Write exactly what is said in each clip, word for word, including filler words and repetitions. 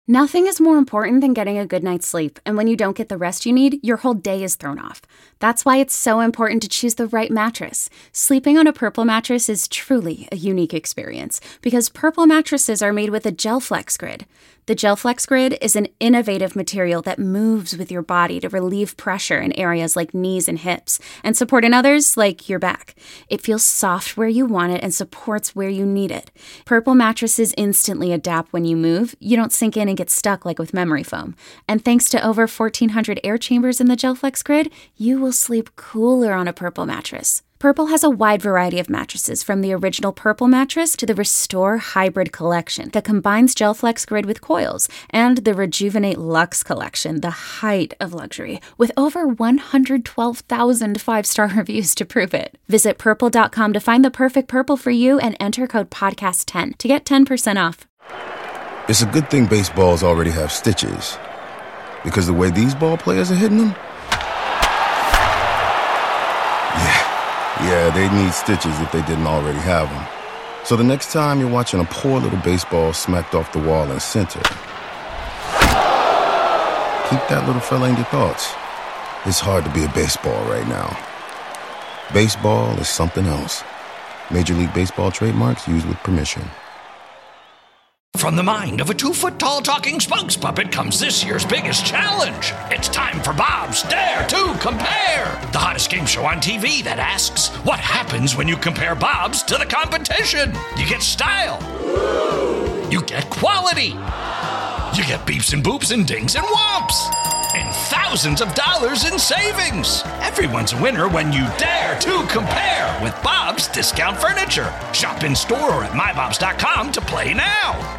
Nothing is more important than getting a good night's sleep, and when you don't get the rest you need, your whole day is thrown off. That's why it's so important to choose the right mattress. Sleeping on a Purple mattress is truly a unique experience, because Purple mattresses are made with a GelFlex Grid. The GelFlex Grid is an innovative material that moves with your body to relieve pressure in areas like knees and hips, and support in others like your back. It feels soft where you want it and supports where you need it. Purple mattresses instantly adapt when you move. You don't sink in and get stuck like with memory foam. And thanks to over fourteen hundred air chambers in the GelFlex Grid, you will sleep cooler on a Purple mattress. Purple has a wide variety of mattresses, from the original Purple mattress to the Restore Hybrid collection that combines GelFlex Grid with coils, and the Rejuvenate Luxe collection, the height of luxury, with over one hundred twelve thousand five-star reviews to prove it. Visit purple dot com to find the perfect Purple for you and enter code podcast ten to get ten percent off. It's a good thing baseballs already have stitches, because the way these ball players are hitting them, yeah. Yeah, they need stitches if they didn't already have them. So the next time you're watching a poor little baseball smacked off the wall in center, keep that little fella in your thoughts. It's hard to be a baseball right now. Baseball is something else. Major League Baseball trademarks used with permission. From the mind of a two-foot-tall talking spokes puppet comes this year's biggest challenge. It's time for Bob's Dare to Compare, the hottest game show on T V that asks, what happens when you compare Bob's to the competition? You get style. You get quality. You get beeps and boops and dings and whomps. And thousands of dollars in savings. Everyone's a winner when you dare to compare with Bob's Discount Furniture. Shop in store or at my bobs dot com to play now.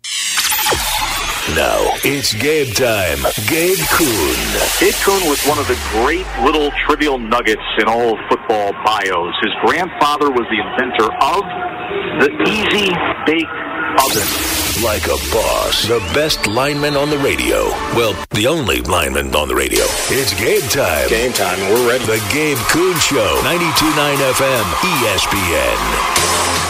Now, it's Gabe time. Gabe Kuhn. Gabe Kuhn was one of the great little trivial nuggets in all of football bios. His grandfather was the inventor of the Easy Bake Oven. Like a boss. The best lineman on the radio. Well, the only lineman on the radio. It's Gabe time. Game time. We're ready. The Gabe Kuhn Show. ninety-two point nine F M. E S P N.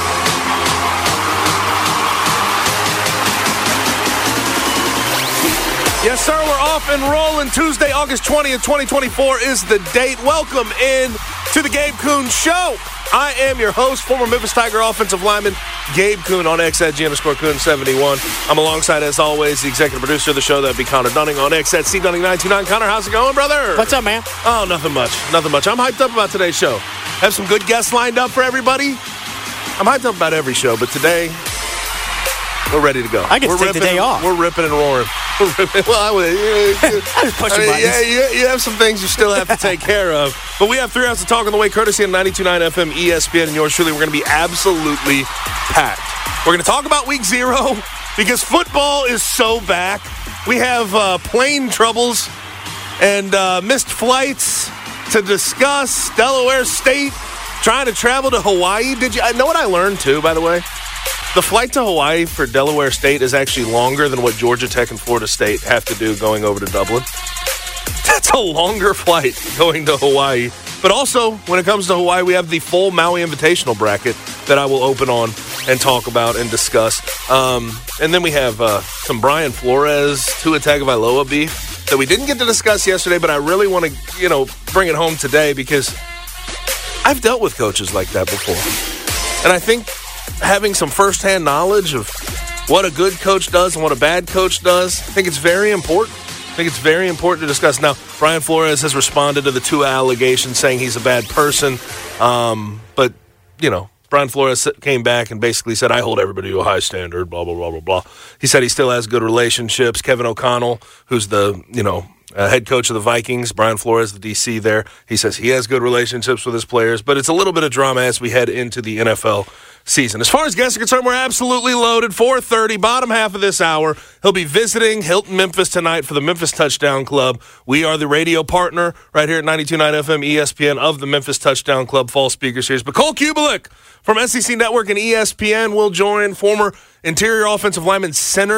Yes, sir, we're off and rolling. Tuesday, August twentieth, twenty twenty-four is the date. Welcome in to the Gabe Kuhn Show. I am your host, former Memphis Tiger offensive lineman, Gabe Kuhn on X at G underscore Kuhn seventy-one. I'm alongside, as always, the executive producer of the show. That'd be Connor Dunning on X at C Dunning nine two nine. Connor, how's it going, brother? What's up, man? Oh, nothing much. Nothing much. I'm hyped up about today's show. Have some good guests lined up for everybody. I'm hyped up about every show, but today, we're ready to go. I get to take ripping, the day off. We're ripping and roaring. We're ripping. Well, I would. You, I just push I your mean, buttons. yeah, you, you have some things you still have to take care of. But we have three hours to talk on the way, courtesy of ninety-two point nine F M, E S P N, and yours truly. We're going to be absolutely packed. We're going to talk about week zero because football is so back. We have uh, plane troubles and uh, missed flights to discuss. Delaware State trying to travel to Hawaii. Did you I know what I learned, too, by the way? The flight to Hawaii for Delaware State is actually longer than what Georgia Tech and Florida State have to do going over to Dublin. That's a longer flight going to Hawaii. But also, when it comes to Hawaii, we have the full Maui Invitational bracket that I will open on and talk about and discuss. Um, and then we have uh, some Brian Flores, Tua Tagovailoa beef that we didn't get to discuss yesterday, but I really want to, you know, bring it home today because I've dealt with coaches like that before. And I think having some firsthand knowledge of what a good coach does and what a bad coach does, I think it's very important. I think it's very important to discuss. Now, Brian Flores has responded to the Tua allegations saying he's a bad person. Um, but, you know, Brian Flores came back and basically said, I hold everybody to a high standard, blah, blah, blah, blah, blah. He said he still has good relationships. Kevin O'Connell, who's the, you know, Uh, head coach of the Vikings, Brian Flores, the D C there. He says he has good relationships with his players, but it's a little bit of drama as we head into the N F L season. As far as guests are concerned, we're absolutely loaded. four thirty, bottom half of this hour. He'll be visiting Hilton Memphis tonight for the Memphis Touchdown Club. We are the radio partner right here at ninety-two point nine F M E S P N of the Memphis Touchdown Club Fall Speaker Series. But Cole Kubelik from S E C Network and E S P N will join, former interior offensive lineman center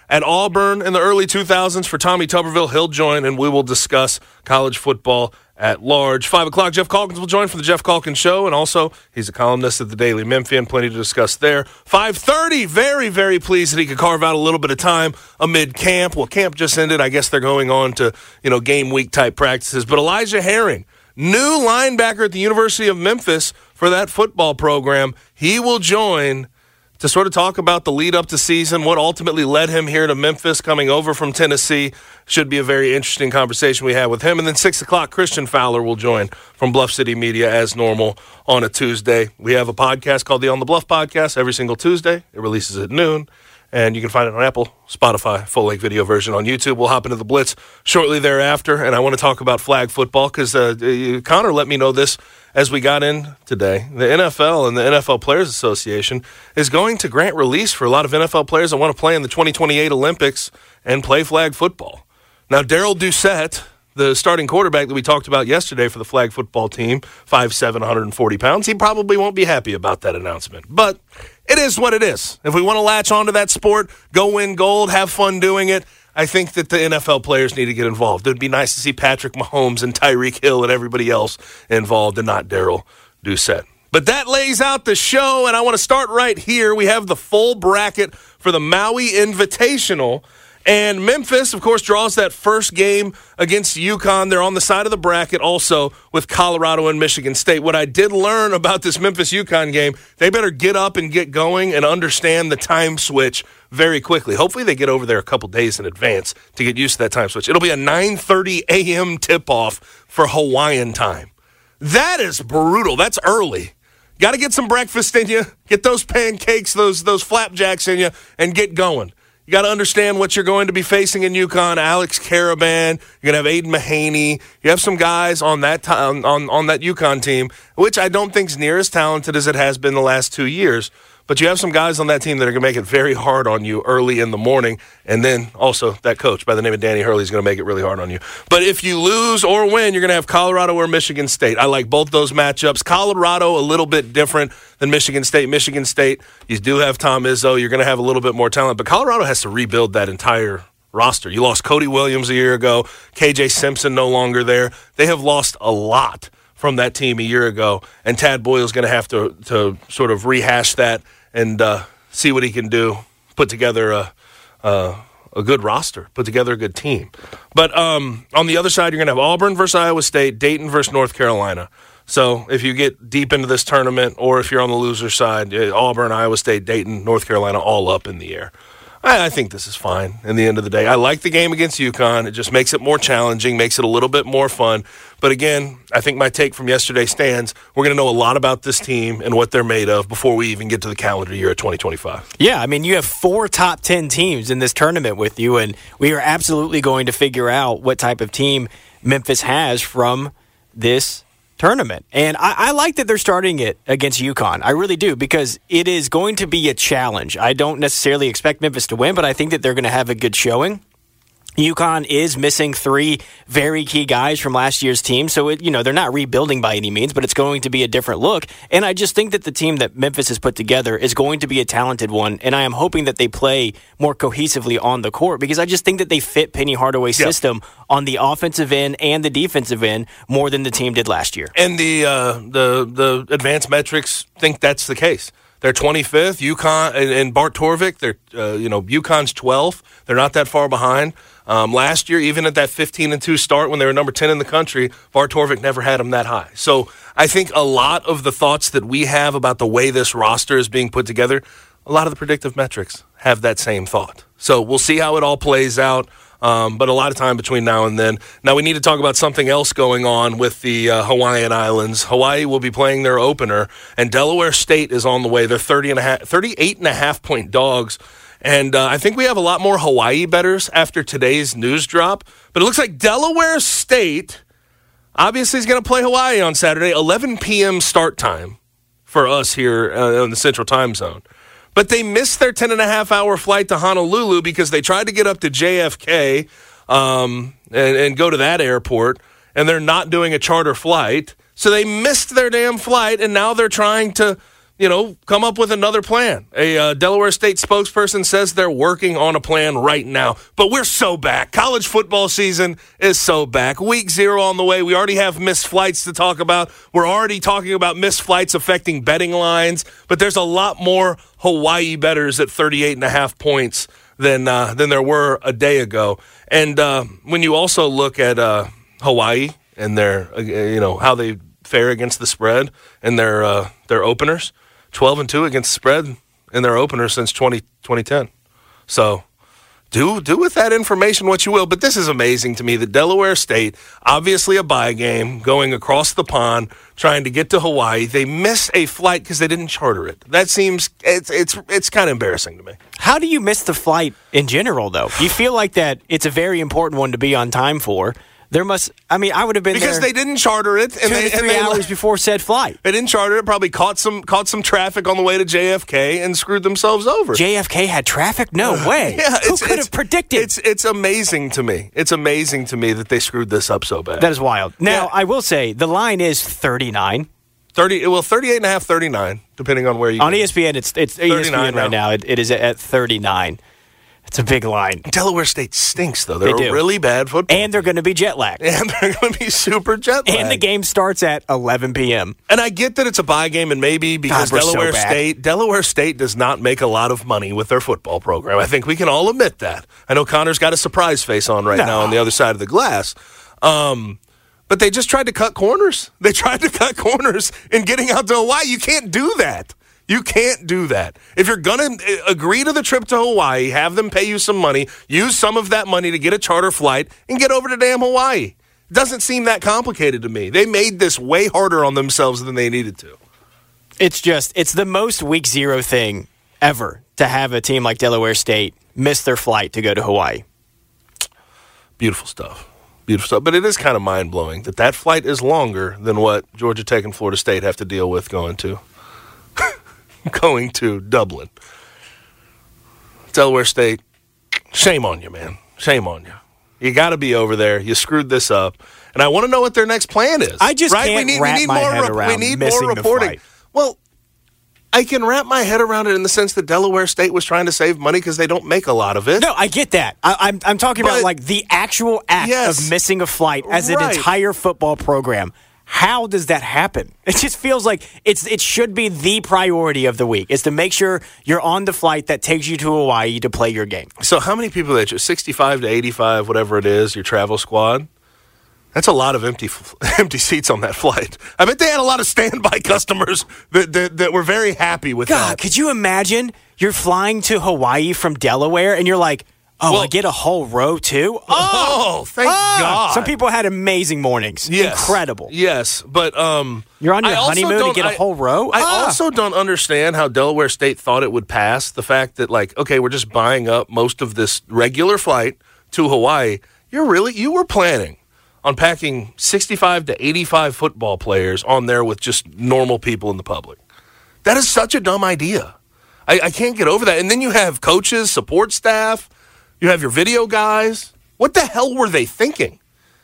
at Auburn in the early two thousands for Tommy Tuberville. He'll join, and we will discuss college football at large. Five o'clock, Jeff Calkins will join for the Jeff Calkins Show, and also he's a columnist at the Daily Memphian. Plenty to discuss there. five thirty, very, very pleased that he could carve out a little bit of time amid camp. Well, camp just ended. I guess they're going on to, you know, game week type practices. But Elijah Herring, new linebacker at the University of Memphis for that football program, he will join to sort of talk about the lead up to season, what ultimately led him here to Memphis, coming over from Tennessee. Should be a very interesting conversation we have with him. And then six o'clock, Christian Fowler will join from Bluff City Media as normal on a Tuesday. We have a podcast called the On the Bluff Podcast every single Tuesday. It releases at noon, and you can find it on Apple, Spotify, full-length video version on YouTube. We'll hop into the Blitz shortly thereafter, and I want to talk about flag football because uh, Connor let me know this as we got in today. The N F L and the N F L Players Association is going to grant release for a lot of N F L players that want to play in the twenty twenty-eight Olympics and play flag football. Now, Darrell Doucette, the starting quarterback that we talked about yesterday for the flag football team, five seven, one hundred forty pounds, he probably won't be happy about that announcement. But it is what it is. If we want to latch onto that sport, go win gold, have fun doing it, I think that the N F L players need to get involved. It would be nice to see Patrick Mahomes and Tyreek Hill and everybody else involved and not Darrell Doucette. But that lays out the show, and I want to start right here. We have the full bracket for the Maui Invitational. And Memphis, of course, draws that first game against UConn. They're on the side of the bracket also with Colorado and Michigan State. What I did learn about this Memphis-UConn game, they better get up and get going and understand the time switch very quickly. Hopefully they get over there a couple days in advance to get used to that time switch. It'll be a nine thirty a.m. tip-off for Hawaiian time. That is brutal. That's early. Got to get some breakfast in you, get those pancakes, those, those flapjacks in you, and get going. You got to understand what you're going to be facing in UConn. Alex Caravan, you're going to have Aiden Mahaney. You have some guys on that t- on, on, on that UConn team, which I don't think is near as talented as it has been the last two years. But you have some guys on that team that are going to make it very hard on you early in the morning. And then also that coach by the name of Danny Hurley is going to make it really hard on you. But if you lose or win, you're going to have Colorado or Michigan State. I like both those matchups. Colorado a little bit different than Michigan State. Michigan State, you do have Tom Izzo. You're going to have a little bit more talent. But Colorado has to rebuild that entire roster. You lost Cody Williams a year ago. K J Simpson no longer there. They have lost a lot from that team a year ago. And Tad Boyle's going to have to, to sort of rehash that and uh, see what he can do, put together a, a, a good roster, put together a good team. But um, on the other side, you're going to have Auburn versus Iowa State, Dayton versus North Carolina. So if you get deep into this tournament or if you're on the loser side, Auburn, Iowa State, Dayton, North Carolina, all up in the air. I, I think this is fine in the end of the day. I like the game against UConn. It just makes it more challenging, makes it a little bit more fun. But again, I think my take from yesterday stands. We're going to know a lot about this team and what they're made of before we even get to the calendar year of twenty twenty-five. Yeah, I mean, you have four top ten teams in this tournament with you, and we are absolutely going to figure out what type of team Memphis has from this tournament. And I, I like that they're starting it against UConn. I really do, because it is going to be a challenge. I don't necessarily expect Memphis to win, but I think that they're going to have a good showing. UConn is missing three very key guys from last year's team, so it, you know, they're not rebuilding by any means, but it's going to be a different look. And I just think that the team that Memphis has put together is going to be a talented one, and I am hoping that they play more cohesively on the court, because I just think that they fit Penny Hardaway's yep. system on the offensive end and the defensive end more than the team did last year. And the uh, the the advanced metrics think that's the case. They're twenty-fifth. UConn and, and Bart Torvik, they're uh, you know UConn's twelfth. They're not that far behind. Um, last year, even at that fifteen and two start when they were number ten in the country, Bart Torvik never had them that high. So I think a lot of the thoughts that we have about the way this roster is being put together, a lot of the predictive metrics have that same thought. So we'll see how it all plays out. Um, but a lot of time between now and then. Now we need to talk about something else going on with the uh, Hawaiian Islands. Hawaii will be playing their opener, and Delaware State is on the way. They're thirty and a half, thirty-eight and a half point dogs. And uh, I think we have a lot more Hawaii bettors after today's news drop. But it looks like Delaware State obviously is going to play Hawaii on Saturday, eleven p.m. start time for us here uh, in the Central Time Zone. But they missed their ten and a half hour flight to Honolulu because they tried to get up to J F K um, and, and go to that airport, and they're not doing a charter flight. So they missed their damn flight, and now they're trying to you know, come up with another plan. A uh, Delaware State spokesperson says they're working on a plan right now. But we're so back. College football season is so back. Week zero on the way. We already have missed flights to talk about. We're already talking about missed flights affecting betting lines. But there's a lot more Hawaii bettors at thirty-eight and a half points than uh, than there were a day ago. And uh, when you also look at uh, Hawaii and their, uh, you know, how they fare against the spread and their uh, their openers, twelve and two against the spread in their opener since twenty ten. So do do with that information what you will. But this is amazing to me that Delaware State, obviously a bye game, going across the pond, trying to get to Hawaii. They miss a flight because they didn't charter it. That seems it's it's it's kind of embarrassing to me. How do you miss the flight in general, though? You feel like that it's a very important one to be on time for. There must, I mean, I would have been because there they didn't charter it, and two they to three and they, hours before said flight. They didn't charter it. Probably caught some caught some traffic on the way to J F K and screwed themselves over. J F K had traffic? No way. Yeah, Who it's, could it's, have predicted? It's it's amazing to me. It's amazing to me that they screwed this up so bad. That is wild. Now, Yeah. I will say the line is thirty-nine. thirty well, thirty-eight and a half, thirty-nine, depending on where you On go. E S P N, it's it's E S P N right now. now. It, it is at thirty-nine. It's a big line. Delaware State stinks, though. They're They a do. really bad football. And they're going to be jet lagged. And they're going to be super jet lagged. And the game starts at eleven p.m. And I get that it's a bye game, and maybe because God, we're so Delaware bad. State Delaware State does not make a lot of money with their football program. I think we can all admit that. I know Connor's got a surprise face on right No. now on the other side of the glass. Um, but they just tried to cut corners. They tried to cut corners in getting out to Hawaii. You can't do that. You can't do that. If you're going to agree to the trip to Hawaii, have them pay you some money, use some of that money to get a charter flight, and get over to damn Hawaii. Doesn't seem that complicated to me. They made this way harder on themselves than they needed to. It's just, it's the most week zero thing ever to have a team like Delaware State miss their flight to go to Hawaii. Beautiful stuff. Beautiful stuff. But it is kind of mind-blowing that that flight is longer than what Georgia Tech and Florida State have to deal with going to. going to Dublin. Delaware State, shame on you, man. Shame on you. You got to be over there. You screwed this up. And I want to know what their next plan is. I just right? can't we need, wrap we need my more head rep- around We need missing more the reporting. flight. Well, I can wrap my head around it in the sense that Delaware State was trying to save money because they don't make a lot of it. No, I get that. I, I'm I'm talking But- about like the actual act Yes. of missing a flight as Right. an entire football program. How does that happen? It just feels like it's it should be the priority of the week is to make sure you're on the flight that takes you to Hawaii to play your game. So how many people that you sixty-five to eighty-five, whatever it is, your travel squad? That's a lot of empty empty seats on that flight. I bet they had a lot of standby customers that, that, that were very happy with God, that. could you imagine you're flying to Hawaii from Delaware and you're like, oh, Well- I get a whole row too? Oh, thank Ah! God. Some people had amazing mornings. Yes. Incredible. Yes, but um, You're on your I also honeymoon to don't- get a I- whole row? I Ah. also don't understand how Delaware State thought it would pass. The fact that, like, okay, we're just buying up most of this regular flight to Hawaii. You're really you were planning on packing sixty-five to eighty-five football players on there with just normal people in the public. That is such a dumb idea. I, I can't get over that. And then you have coaches, support staff. You have your video guys. What the hell were they thinking?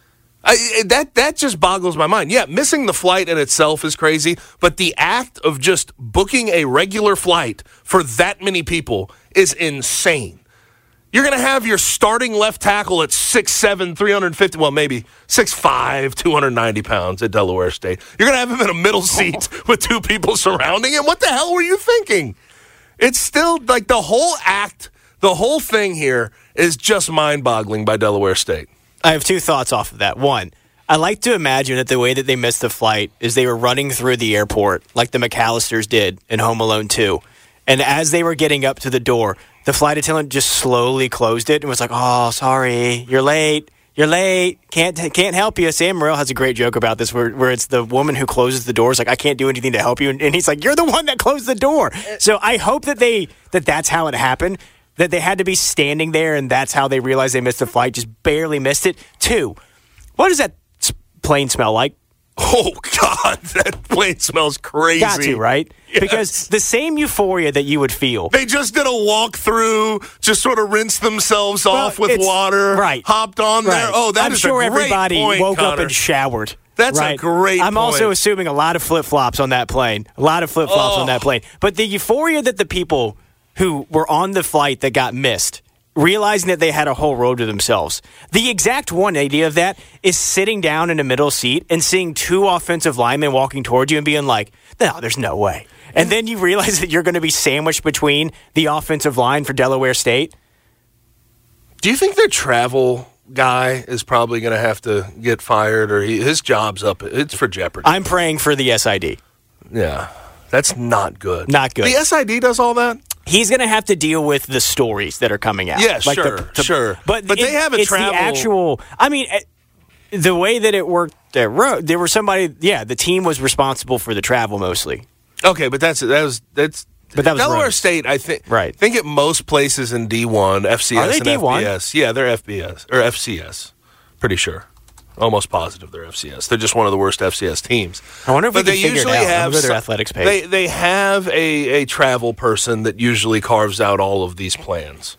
I, that that just boggles my mind. Yeah, missing the flight in itself is crazy, but the act of just booking a regular flight for that many people is insane. You're going to have your starting left tackle at six seven, three hundred fifty, well, maybe six five, two hundred ninety pounds at Delaware State. You're going to have him in a middle seat with two people surrounding him. What the hell were you thinking? It's still like the whole act, the whole thing here is just mind-boggling by Delaware State. I have two thoughts off of that. One, I like to imagine that the way that they missed the flight is they were running through the airport like the McAllisters did in Home Alone two. And as they were getting up to the door, the flight attendant just slowly closed it and was like, oh, sorry, you're late. You're late. Can't can't help you. Sam Morril has a great joke about this where, where it's the woman who closes the doors like, I can't do anything to help you. And, and he's like, you're the one that closed the door. So I hope that they that that's how it happened, that they had to be standing there and that's how they realized they missed the flight, just barely missed it. Two, what does that s- plane smell like? Oh, God, that plane smells crazy. Got to, right? Yes. Because the same euphoria that you would feel. They just did a walkthrough, just sort of rinsed themselves Well, off with it's- water, right. right. hopped on Right. there. Oh, that I'm is sure a great everybody point, woke Connor. up and showered That's right? a great I'm point. also assuming a lot of flip-flops on that plane. A lot of flip-flops Oh. on that plane. But the euphoria that the people who were on the flight that got missed, realizing that they had a whole row to themselves, the exact one eighty of that is sitting down in a middle seat and seeing two offensive linemen walking towards you and being like, no, there's no way. And then you realize that you're going to be sandwiched between the offensive line for Delaware State. Do you think their travel guy is probably going to have to get fired, or he, his job's up? It's for jeopardy. I'm praying for the S I D. Yeah, that's not good. Not good. The S I D does all that? He's going to have to deal with the stories that are coming out. Yeah, like sure, the, the, sure. But, But it, they have a it's travel- the actual. I mean, eh, the way that it worked, there were there were somebody. Yeah, the team was responsible for the travel mostly. Okay, but that's that was that's. But that was Delaware Rose. State, I think. Right. I think at most places in D one, F C S Are they and D one? F B S. Yeah, they're F B S or F C S. Pretty sure. Almost positive they're F C S. They're just one of the worst F C S teams. I wonder if but we they can figure it usually out. have I'll go to their some- athletics page. They they have a, a travel person that usually carves out all of these plans.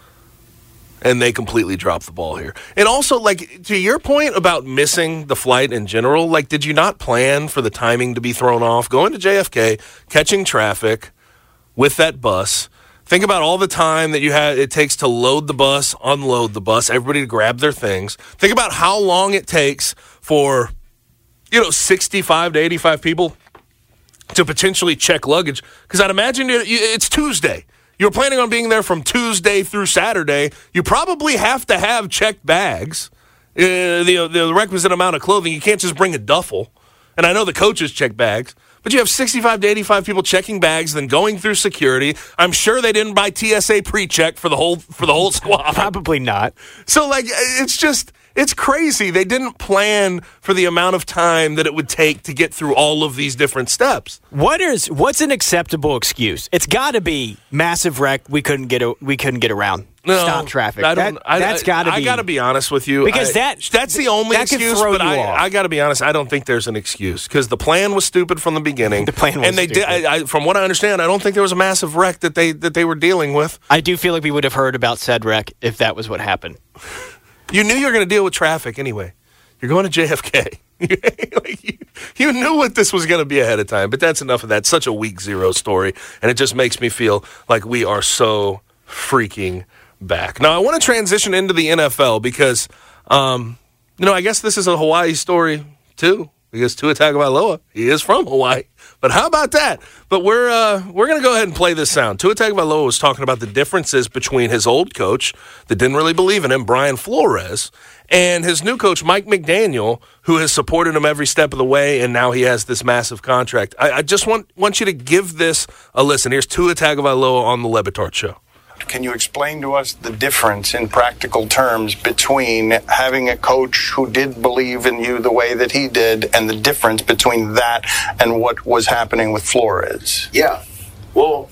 And they completely drop the ball here. And also, like, to your point about missing the flight in general, like, did you not plan for the timing to be thrown off? Going to J F K, catching traffic with that bus. Think about all the time that you had it takes to load the bus, unload the bus, everybody to grab their things. Think about how long it takes for, you know, sixty-five to eighty-five people to potentially check luggage. Because I'd imagine it, it's Tuesday. You're planning on being there from Tuesday through Saturday. You probably have to have checked bags, uh, the, the requisite amount of clothing. You can't just bring a duffel. And I know the coaches check bags. But you have sixty-five to eighty-five people checking bags, then going through security. I'm sure they didn't buy T S A pre-check for the whole for the whole squad. Probably not. So, like, it's just, it's crazy. They didn't plan for the amount of time that it would take to get through all of these different steps. What is what's an acceptable excuse? It's got to be massive wreck. We couldn't get a, we couldn't get around. No, Stop traffic. I don't, That, I, that's got to be. I got to be honest with you. Because I, that- that's the only that could excuse, throw but you I, off. I got to be honest. I don't think there's an excuse because the plan was stupid from the beginning. The plan was and they stupid. did. I, I, from what I understand, I don't think there was a massive wreck that they that they were dealing with. I do feel like we would have heard about said wreck if that was what happened. You knew you were going to deal with traffic anyway. You're going to J F K. like you, you knew what this was going to be ahead of time, but that's enough of that. Such a week zero story, and it just makes me feel like we are so freaking back. Now, I want to transition into the N F L because, um, you know, I guess this is a Hawaii story too, because Tua Tagovailoa, he is from Hawaii. But how about that? But we're uh, we're going to go ahead and play this sound. Tua Tagovailoa was talking about the differences between his old coach that didn't really believe in him, Brian Flores, and his new coach, Mike McDaniel, who has supported him every step of the way, and now he has this massive contract. I, I just want, want you to give this a listen. Here's Tua Tagovailoa on the Le Batard Show. Can you explain to us the difference in practical terms between having a coach who did believe in you the way that he did and the difference between that and what was happening with Flores? Yeah. Well,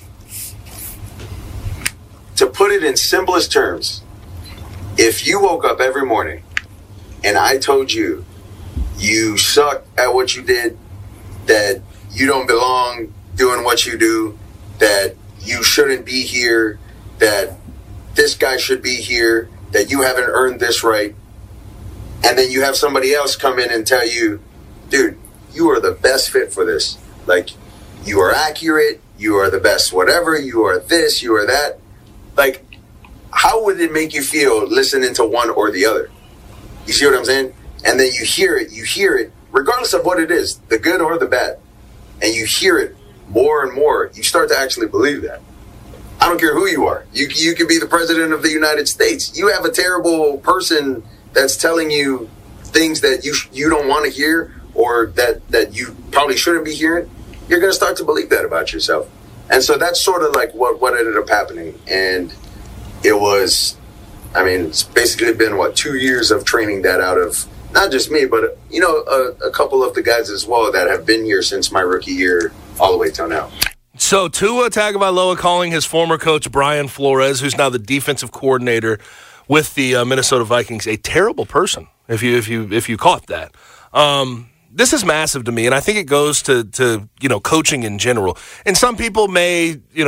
to put it in simplest terms, if you woke up every morning and I told you you suck at what you did, that you don't belong doing what you do, that you shouldn't be here, that this guy should be here, that you haven't earned this right, and then you have somebody else come in and tell you, dude, you are the best fit for this. Like, you are accurate, you are the best whatever, you are this, you are that. Like, how would it make you feel listening to one or the other? You see what I'm saying? And then you hear it, you hear it, regardless of what it is, the good or the bad, and you hear it more and more, you start to actually believe that. I don't care who you are. You you could be the president of the United States. You have a terrible person that's telling you things that you sh- you don't want to hear or that, that you probably shouldn't be hearing. You're going to start to believe that about yourself. And so that's sort of like what, what ended up happening. And it was, I mean, it's basically been, what, two years of training that out of not just me, but, you know, a, a couple of the guys as well that have been here since my rookie year all the way till now. So Tua Tagovailoa calling his former coach Brian Flores, who's now the defensive coordinator with the uh, Minnesota Vikings, a terrible person. If you if you if you caught that, um, this is massive to me, and I think it goes to to you know coaching in general. And some people may you know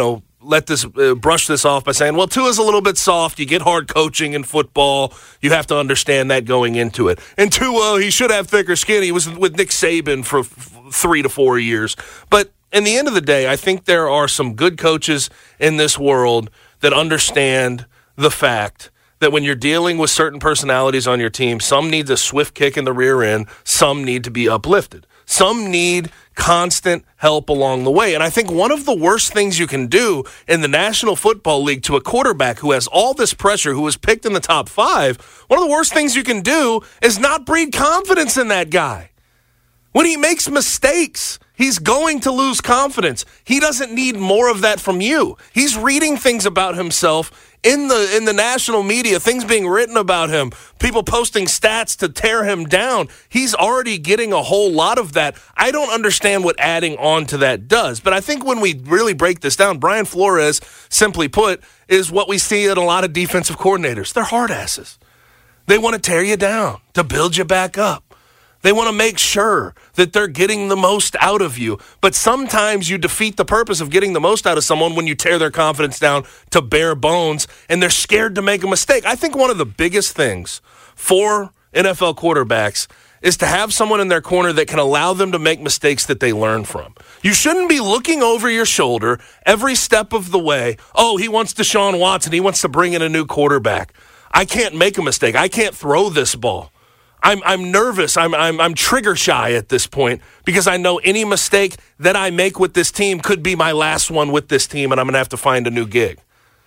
let this uh, brush this off by saying, well, Tua's a little bit soft. You get hard coaching in football. You have to understand that going into it. And Tua, he should have thicker skin. He was with Nick Saban for f- three to four years. But in the end of the day, I think there are some good coaches in this world that understand the fact that when you're dealing with certain personalities on your team, some need a swift kick in the rear end, some need to be uplifted. Some need constant help along the way. And I think one of the worst things you can do in the National Football League to a quarterback who has all this pressure, who was picked in the top five, one of the worst things you can do is not breed confidence in that guy. When he makes mistakes, he's going to lose confidence. He doesn't need more of that from you. He's reading things about himself in the in the national media, things being written about him, people posting stats to tear him down. He's already getting a whole lot of that. I don't understand what adding on to that does. But I think when we really break this down, Brian Flores, simply put, is what we see in a lot of defensive coordinators. They're hard asses. They want to tear you down, to build you back up. They want to make sure that they're getting the most out of you. But sometimes you defeat the purpose of getting the most out of someone when you tear their confidence down to bare bones and they're scared to make a mistake. I think one of the biggest things for N F L quarterbacks is to have someone in their corner that can allow them to make mistakes that they learn from. You shouldn't be looking over your shoulder every step of the way. Oh, he wants Deshaun Watson. He wants to bring in a new quarterback. I can't make a mistake. I can't throw this ball. I'm I'm nervous. I'm I'm I'm trigger shy at this point because I know any mistake that I make with this team could be my last one with this team, and I'm going to have to find a new gig.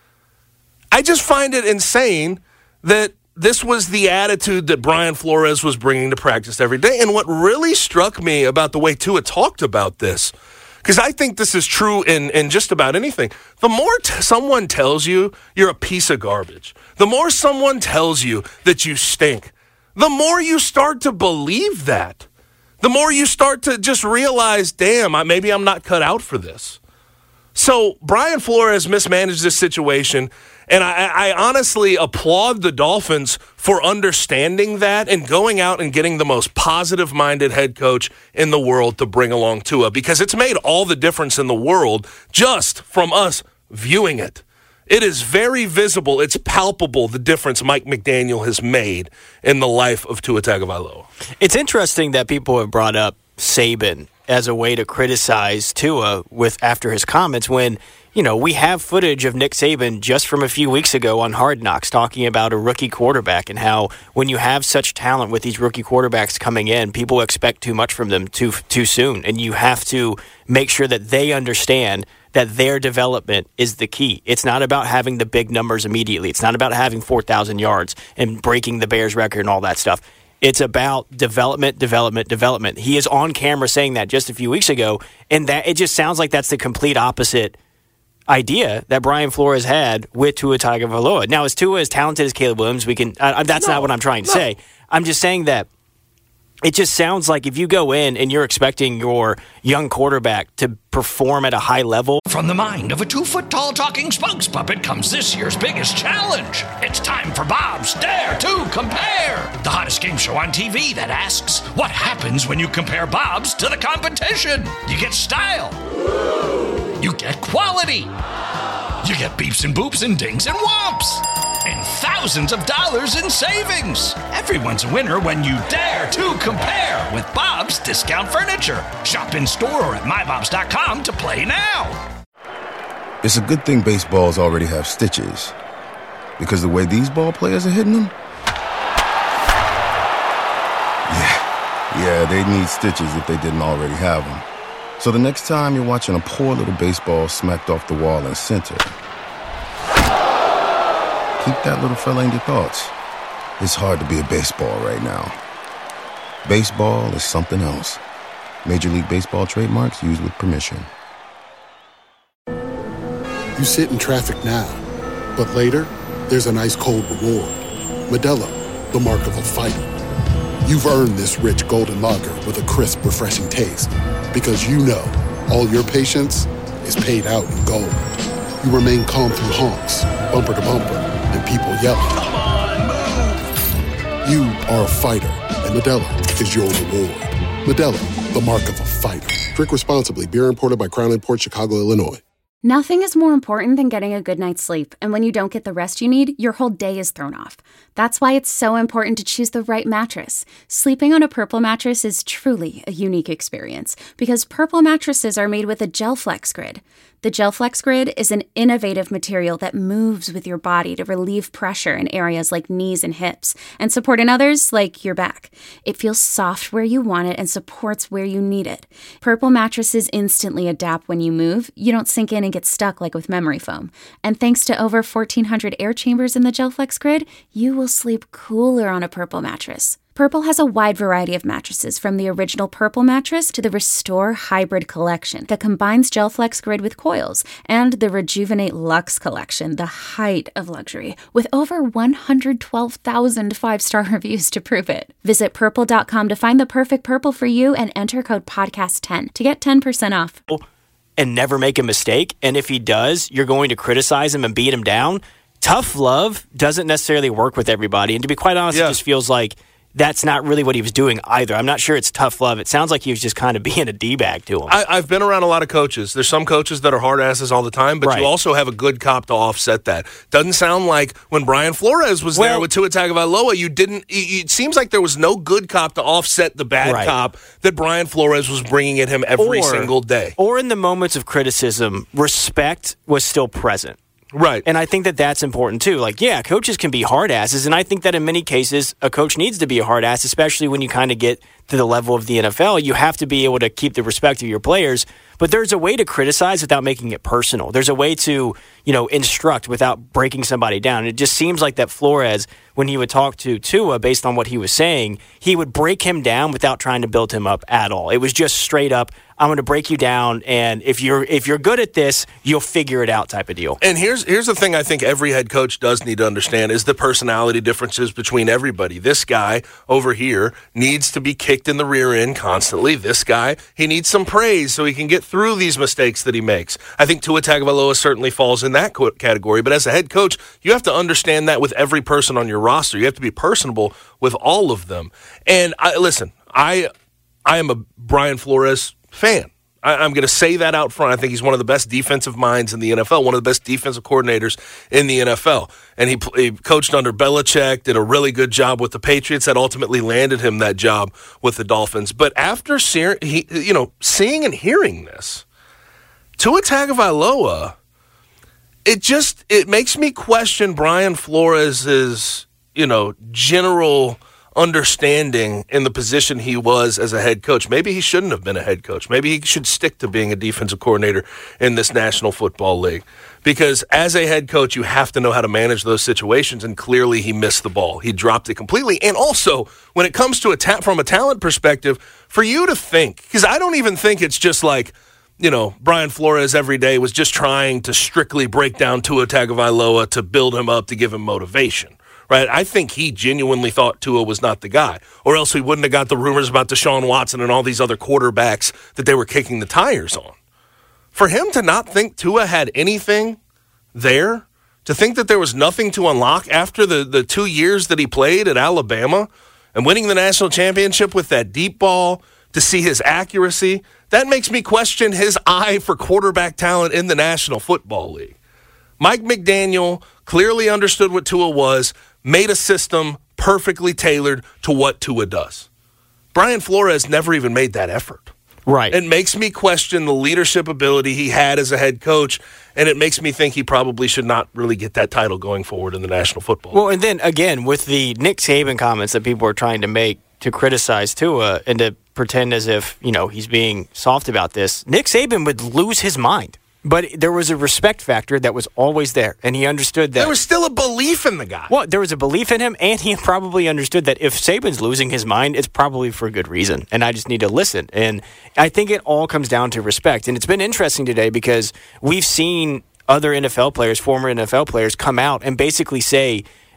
I just find it insane that this was the attitude that Brian Flores was bringing to practice every day. And what really struck me about the way Tua talked about this, because I think this is true in, in just about anything, the more t- someone tells you you're a piece of garbage, the more someone tells you that you stink, the more you start to believe that. The more you start to just realize, damn, I, maybe I'm not cut out for this. So Brian Flores mismanaged this situation, and I, I honestly applaud the Dolphins for understanding that and going out and getting the most positive-minded head coach in the world to bring along Tua, because it's made all the difference in the world just from us viewing it. It is very visible, it's palpable, the difference Mike McDaniel has made in the life of Tua Tagovailoa. It's interesting that people have brought up Saban as a way to criticize Tua with after his comments when, you know, we have footage of Nick Saban just from a few weeks ago on Hard Knocks talking about a rookie quarterback and how when you have such talent with these rookie quarterbacks coming in, people expect too much from them too too soon, and you have to make sure that they understand that their development is the key. It's not about having the big numbers immediately. It's not about having four thousand yards and breaking the Bears record and all that stuff. It's about development, development, development. He is on camera saying that just a few weeks ago, and that it just sounds like that's the complete opposite idea that Brian Flores had with Tua Tagovailoa. Now, is Tua as talented as Caleb Williams? We can. Uh, that's no, not what I'm trying to no. say. I'm just saying that it just sounds like if you go in and you're expecting your young quarterback to perform at a high level. From the mind of a two-foot-tall talking spokes puppet comes this year's biggest challenge. It's time for Bob's Dare to Compare, the hottest game show on T V that asks, what happens when you compare Bob's to the competition? You get style. You get quality. You get beeps and boops and dings and whomps. And thousands of dollars in savings. Everyone's a winner when you dare to compare with Bob's Discount Furniture. Shop in store or at my bobs dot com to play now. It's a good thing baseballs already have stitches, because the way these ball players are hitting them, yeah, yeah, they'd need stitches if they didn't already have them. So the next time you're watching a poor little baseball smacked off the wall in center, keep that little fella in your thoughts. It's hard to be a baseball right now. Baseball is something else. Major League Baseball trademarks used with permission. You sit in traffic now, but later, there's an ice-cold reward. Modelo, the mark of a fighter. You've earned this rich golden lager with a crisp, refreshing taste. Because you know, all your patience is paid out in gold. You remain calm through honks, bumper to bumper, and people yelling. Come on, move! You are a fighter, and Modelo is your reward. Modelo, the mark of a fighter. Drink responsibly. Beer imported by Crown Imports, Chicago, Illinois. Nothing is more important than getting a good night's sleep, and when you don't get the rest you need, your whole day is thrown off. That's why it's so important to choose the right mattress. Sleeping on a Purple mattress is truly a unique experience because Purple mattresses are made with a GelFlex Grid. The GelFlex Grid is an innovative material that moves with your body to relieve pressure in areas like knees and hips and support in others like your back. It feels soft where you want it and supports where you need it. Purple mattresses instantly adapt when you move. You don't sink in and get stuck like with memory foam. And thanks to over fourteen hundred air chambers in the GelFlex Grid, you will sleep cooler on a Purple mattress. Purple has a wide variety of mattresses, from the original Purple mattress to the Restore Hybrid collection that combines GelFlex Grid with coils, and the Rejuvenate Luxe collection, the height of luxury, with over one hundred twelve thousand five-star reviews to prove it. Visit purple dot com to find the perfect Purple for you and enter code podcast ten to get ten percent off. And never make a mistake, and if he does, you're going to criticize him and beat him down. Tough love doesn't necessarily work with everybody, and to be quite honest, yeah. It just feels like that's not really what he was doing either. I'm not sure it's tough love. It sounds like he was just kind of being a D-bag to him. I, I've been around a lot of coaches. There's some coaches that are hard asses all the time, but right. You also have a good cop to offset that. Doesn't sound like when Brian Flores was well, there with Tua Tagovailoa, you didn't. It seems like there was no good cop to offset the bad right. cop that Brian Flores was bringing at him every or, single day. Or in the moments of criticism, respect was still present. Right. And I think that that's important, too. Like, yeah, coaches can be hard asses, and I think that in many cases, a coach needs to be a hard ass, especially when you kind of get to the level of the N F L. You have to be able to keep the respect of your players, but there's a way to criticize without making it personal. There's a way to, you know, instruct without breaking somebody down. It just seems like that Flores, when he would talk to Tua based on what he was saying, he would break him down without trying to build him up at all. It was just straight up, I'm going to break you down, and if you're if you're good at this, you'll figure it out type of deal. And here's here's the thing I think every head coach does need to understand is the personality differences between everybody. This guy over here needs to be kicked in the rear end constantly. This guy, he needs some praise so he can get through these mistakes that he makes. I think Tua Tagovailoa certainly falls in that category, but as a head coach, you have to understand that with every person on your roster. You have to be personable with all of them. And I, listen, I I am a Brian Flores fan. I, I'm going to say that out front. I think he's one of the best defensive minds in the N F L, one of the best defensive coordinators in the N F L. And he, he coached under Belichick, did a really good job with the Patriots. That ultimately landed him that job with the Dolphins. But after see, he, you know, seeing and hearing this, Tua Tagovailoa, it just it makes me question Brian Flores's, you know, general understanding in the position he was as a head coach. Maybe he shouldn't have been a head coach. Maybe he should stick to being a defensive coordinator in this National Football League. Because as a head coach, you have to know how to manage those situations, and clearly he missed the ball. He dropped it completely. And also, when it comes to a ta- from a talent perspective, for you to think, because I don't even think it's just like, you know, Brian Flores every day was just trying to strictly break down Tua Tagovailoa to build him up, to give him motivation. Right, I think he genuinely thought Tua was not the guy, or else we wouldn't have got the rumors about Deshaun Watson and all these other quarterbacks that they were kicking the tires on. For him to not think Tua had anything there, to think that there was nothing to unlock after the, the two years that he played at Alabama and winning the national championship with that deep ball, to see his accuracy, that makes me question his eye for quarterback talent in the National Football League. Mike McDaniel clearly understood what Tua was, made a system perfectly tailored to what Tua does. Brian Flores never even made that effort. Right. It makes me question the leadership ability he had as a head coach, and it makes me think he probably should not really get that title going forward in the National Football League. Well, and then, again, with the Nick Saban comments that people are trying to make to criticize Tua and to pretend as if, you know, he's being soft about this, Nick Saban would lose his mind. But there was a respect factor that was always there, and he understood that. There was still a belief in the guy. Well, there was a belief in him, and he probably understood that if Saban's losing his mind, it's probably for a good reason, and I just need to listen. And I think it all comes down to respect. And it's been interesting today because we've seen other N F L players, former N F L players, come out and basically say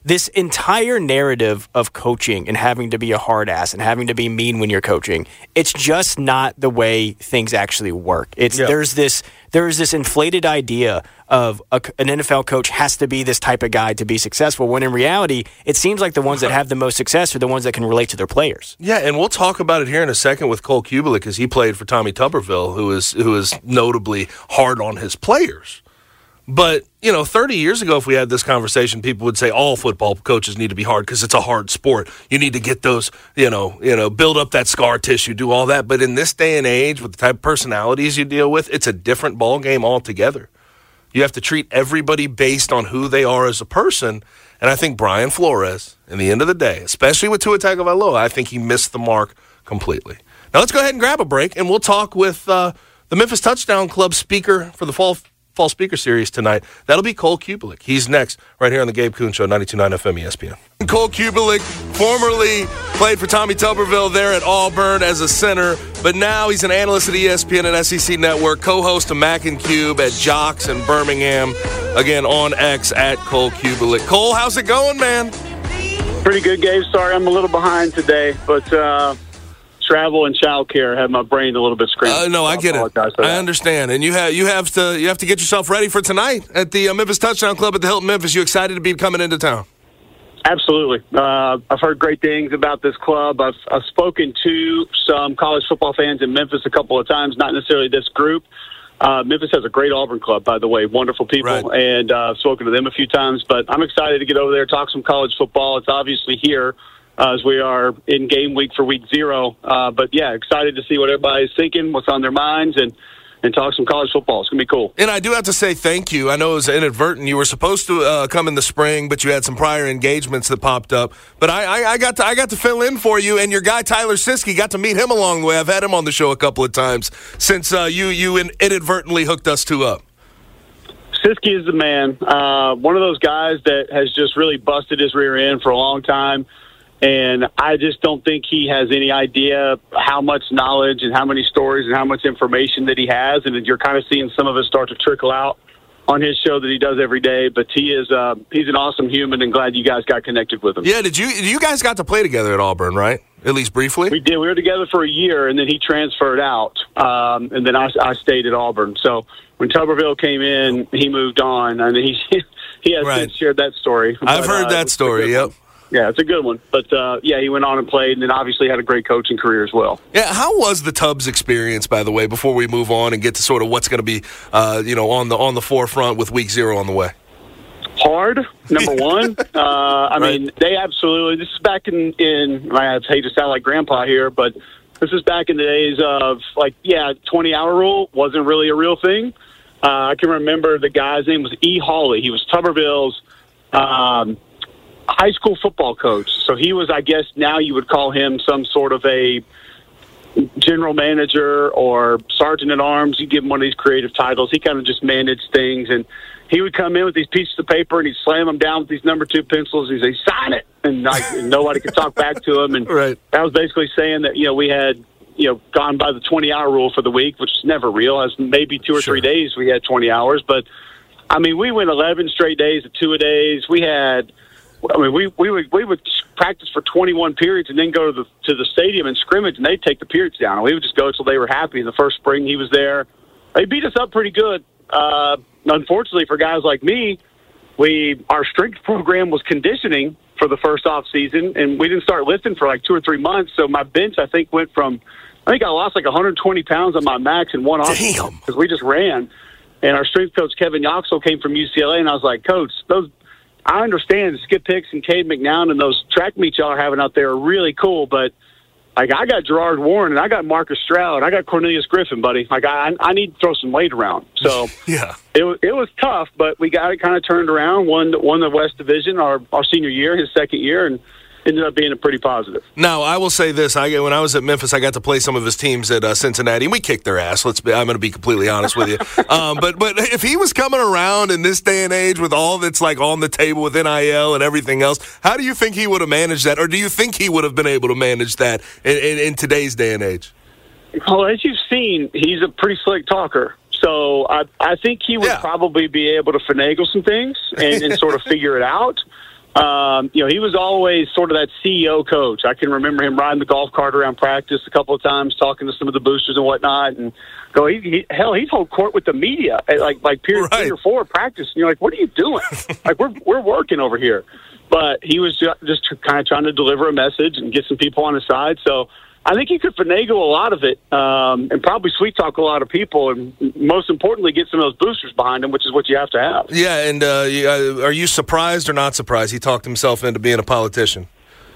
this entire narrative of coaching and having to be a hard ass and having to be mean when you're coaching, it's just not the way things actually work. It's yeah. there's this there's this inflated idea of a, an N F L coach has to be this type of guy to be successful, when in reality, it seems like the ones that have the most success are the ones that can relate to their players. Yeah, and we'll talk about it here in a second with Cole Kubelik, because he played for Tommy Tuberville, who is who is notably hard on his players. But, you know, thirty years ago, if we had this conversation, people would say all football coaches need to be hard because it's a hard sport. You need to get those, you know, you know, build up that scar tissue, do all that. But in this day and age, with the type of personalities you deal with, it's a different ball game altogether. You have to treat everybody based on who they are as a person. And I think Brian Flores, in the end of the day, especially with Tua Tagovailoa, I think he missed the mark completely. Now let's go ahead and grab a break, and we'll talk with uh, the Memphis Touchdown Club speaker for the fall Fall Speaker Series tonight. That'll be Cole Kubelik. He's next, right here on the Gabe Kuhn Show, ninety-two point nine F M E S P N. Cole Kubelik formerly played for Tommy Tuberville there at Auburn as a center, but now he's an analyst at E S P N and S E C Network, co-host of Mac and Cube at Jocks in Birmingham, again on X at Cole Kubelik. Cole, how's it going, man? Pretty good, Gabe. Sorry I'm a little behind today, but uh, travel and childcare have my brain a little bit screaming. Uh, no, I get it. I understand, and you have you have to you have to get yourself ready for tonight at the uh, Memphis Touchdown Club at the Hilton Memphis. You excited to be coming into town? Absolutely. Uh, I've heard great things about this club. I've I've spoken to some college football fans in Memphis a couple of times. Not necessarily this group. Uh, Memphis has a great Auburn club, by the way. Wonderful people, right. and uh, I've spoken to them a few times. But I'm excited to get over there, talk some college football. It's obviously here. Uh, as we are in game week for week zero. Uh, but, yeah, excited to see what everybody's thinking, what's on their minds, and, and talk some college football. It's going to be cool. And I do have to say thank you. I know it was inadvertent. You were supposed to uh, come in the spring, but you had some prior engagements that popped up. But I, I, I got to I got to fill in for you, and your guy Tyler Siskey, got to meet him along the way. I've had him on the show a couple of times since uh, you, you inadvertently hooked us two up. Siskey is the man. Uh, one of those guys that has just really busted his rear end for a long time. And I just don't think he has any idea how much knowledge and how many stories and how much information that he has. And you're kind of seeing some of it start to trickle out on his show that he does every day. But he is uh, he's an awesome human, and glad you guys got connected with him. Yeah, did you you guys got to play together at Auburn, right? At least briefly? We did. We were together for a year, and then he transferred out, um, and then I, I stayed at Auburn. So when Tuberville came in, he moved on, and he he has right. since shared that story. I've but, heard uh, that story, yep. One. Yeah, it's a good one. But, uh, yeah, he went on and played, and then obviously had a great coaching career as well. Yeah, how was the Tubbs experience, by the way, before we move on and get to sort of what's going to be, uh, you know, on the on the forefront with week zero on the way? Hard, number one. uh, I right. mean, they absolutely – this is back in, in – I hate to sound like grandpa here, but this is back in the days of, like, yeah, twenty-hour rule wasn't really a real thing. Uh, I can remember the guy's name was E. Hawley. He was Tuberville's um, – high school football coach. So he was, I guess now you would call him some sort of a general manager or sergeant at arms. You give him one of these creative titles. He kind of just managed things. And he would come in with these pieces of paper and he'd slam them down with these number two pencils. He'd say, sign it. And, like, and nobody could talk back to him. And right. that was basically saying that, you know, we had, you know, gone by the twenty-hour rule for the week, which is never real. As maybe two or sure. three days we had twenty hours. But, I mean, we went eleven straight days of two-a-days. We had – I mean, we, we would we would practice for twenty-one periods and then go to the to the stadium and scrimmage, and they'd take the periods down. And we would just go until they were happy. In the first spring he was there, they beat us up pretty good. Uh, unfortunately for guys like me, we our strength program was conditioning for the first off season, and we didn't start lifting for like two or three months. So my bench, I think, went from I think I lost like one hundred twenty pounds on my max in one off Damn. because we just ran. And our strength coach Kevin Yoxel came from U C L A, and I was like, Coach, those. I understand Skip Hicks and Cade McNown and those track meets y'all are having out there are really cool, but like I got Gerard Warren and I got Marcus Stroud and I got Cornelius Griffin, buddy. Like I, I need to throw some weight around. So yeah, it was it was tough, but we got it kind of turned around. Won won the West Division our our senior year, his second year, and ended up being a pretty positive. Now, I will say this. I When I was at Memphis, I got to play some of his teams at uh, Cincinnati, and we kicked their ass. Let's be, I'm going to be completely honest with you. Um, but but if he was coming around in this day and age with all that's like on the table with N I L and everything else, how do you think he would have managed that? Or do you think he would have been able to manage that in, in, in today's day and age? Well, as you've seen, he's a pretty slick talker. So I, I think he would yeah. probably be able to finagle some things and, and sort of figure it out. Um, you know, he was always sort of that C E O coach. I can remember him riding the golf cart around practice a couple of times, talking to some of the boosters and whatnot. And go, he, he, hell, he'd hold court with the media at like like period right. three or four of practice. And you're like, what are you doing? Like we're we're working over here. But he was just, just kind of trying to deliver a message and get some people on his side. So I think he could finagle a lot of it um, and probably sweet talk a lot of people, and most importantly, get some of those boosters behind him, which is what you have to have. Yeah, and uh, are you surprised or not surprised he talked himself into being a politician?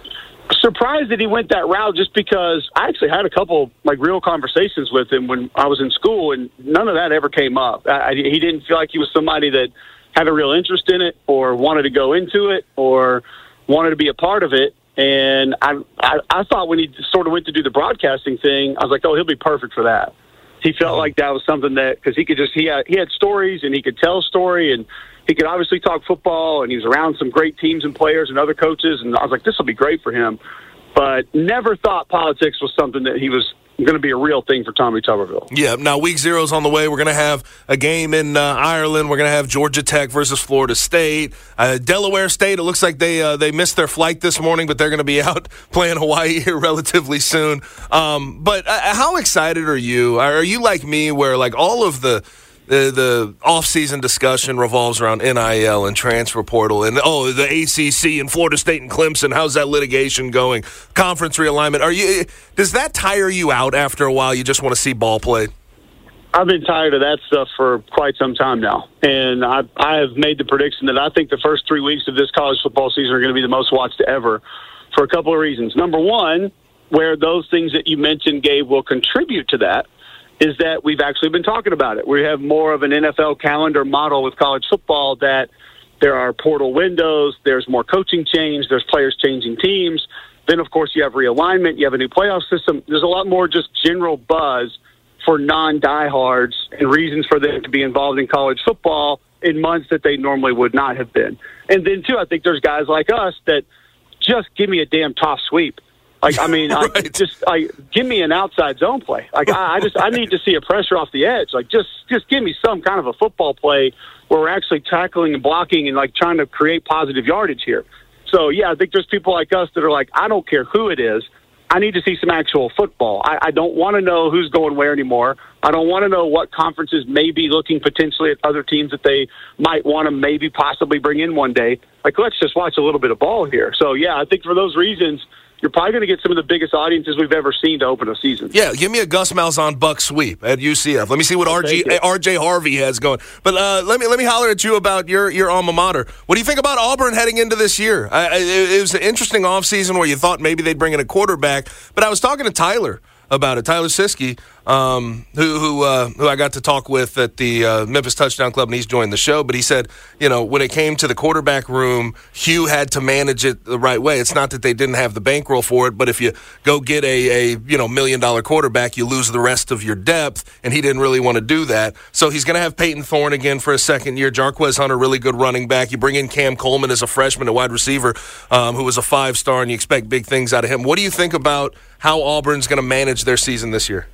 Surprised that he went that route, just because I actually had a couple like real conversations with him when I was in school, and none of that ever came up. I, he didn't feel like he was somebody that had a real interest in it or wanted to go into it or wanted to be a part of it. And I, I I thought when he sort of went to do the broadcasting thing, I was like, oh, he'll be perfect for that. He felt like that was something that, because he could just, he had, he had stories and he could tell a story and he could obviously talk football, and he was around some great teams and players and other coaches. And I was like, this will be great for him. But never thought politics was something that he was going to be a real thing for Tommy Tuberville. Yeah, now week zero's on the way. We're going to have a game in uh, Ireland. We're going to have Georgia Tech versus Florida State. Uh, Delaware State, it looks like they uh, they missed their flight this morning, but they're going to be out playing Hawaii here relatively soon. Um, but uh, how excited are you? Are you like me where like all of the The, the off-season discussion revolves around N I L and transfer portal and, oh, the A C C and Florida State and Clemson, how's that litigation going? Conference realignment. Are you? Does that tire you out after a while? You just want to see ball played? I've been tired of that stuff for quite some time now. And I, I have made the prediction that I think the first three weeks of this college football season are going to be the most watched ever for a couple of reasons. Number one, where those things that you mentioned, Gabe, will contribute to that, is that we've actually been talking about it. We have more of an N F L calendar model with college football, that there are portal windows, there's more coaching change, there's players changing teams. Then, of course, you have realignment, you have a new playoff system. There's a lot more just general buzz for non-diehards and reasons for them to be involved in college football in months that they normally would not have been. And then, too, I think there's guys like us that just give me a damn toss sweep. Like, I mean, right. I just I, give me an outside zone play. Like, I, I just I need to see a pressure off the edge. Like, just just give me some kind of a football play where we're actually tackling and blocking and like trying to create positive yardage here. So yeah, I think there's people like us that are like, I don't care who it is. I need to see some actual football. I, I don't want to know who's going where anymore. I don't want to know what conferences may be looking potentially at other teams that they might want to maybe possibly bring in one day. Like, let's just watch a little bit of ball here. So yeah, I think for those reasons, you're probably going to get some of the biggest audiences we've ever seen to open a season. Yeah, give me a Gus Malzahn Buck sweep at U C F. Let me see what R G, R J Harvey has going. But uh, let me let me holler at you about your, your alma mater. What do you think about Auburn heading into this year? I, it, it was an interesting offseason where you thought maybe they'd bring in a quarterback. But I was talking to Tyler about it, Tyler Siskey, um, who who, uh, who I got to talk with at the uh, Memphis Touchdown Club, and he's joined the show. But he said, you know, when it came to the quarterback room, Hugh had to manage it the right way. It's not that they didn't have the bankroll for it, but if you go get a, a you know million dollar quarterback, you lose the rest of your depth, and he didn't really want to do that. So he's going to have Peyton Thorne again for a second year. Jarquez Hunter, really good running back. You bring in Cam Coleman as a freshman, a wide receiver, um, who was a five star, and you expect big things out of him. What do you think about how Auburn's going to manage their season this year?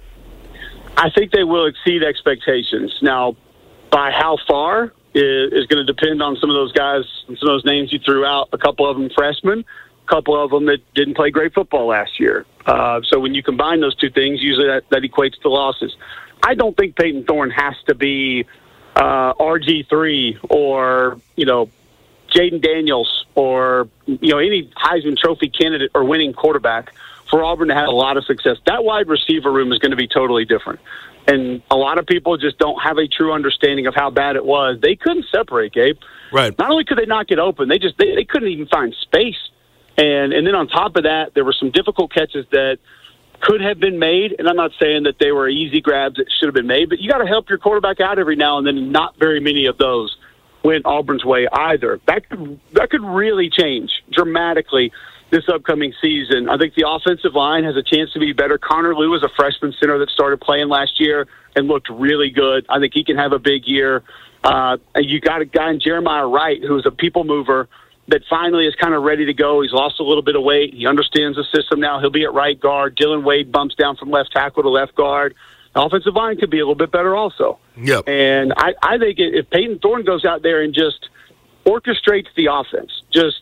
I think they will exceed expectations. Now, by how far is, is going to depend on some of those guys, some of those names you threw out, a couple of them freshmen, a couple of them that didn't play great football last year. Uh, so when you combine those two things, usually that, that equates to losses. I don't think Peyton Thorne has to be uh, R G three or, you know, Jaden Daniels or, you know, any Heisman Trophy candidate or winning quarterback for Auburn to have a lot of success. That wide receiver room is going to be totally different. And a lot of people just don't have a true understanding of how bad it was. They couldn't separate, Gabe. Right. Not only could they not get open, they just they, they couldn't even find space. And and then on top of that, there were some difficult catches that could have been made. And I'm not saying that they were easy grabs that should have been made, but you got to help your quarterback out every now and then. Not very many of those went Auburn's way either. That could that could really change dramatically this upcoming season. I think the offensive line has a chance to be better. Connor Lew is a freshman center that started playing last year and looked really good. I think he can have a big year. Uh, you got a guy in Jeremiah Wright who's a people mover that finally is kind of ready to go. He's lost a little bit of weight. He understands the system now. He'll be at right guard. Dylan Wade bumps down from left tackle to left guard. The offensive line could be a little bit better also. Yep. And I, I think if Peyton Thorne goes out there and just orchestrates the offense, just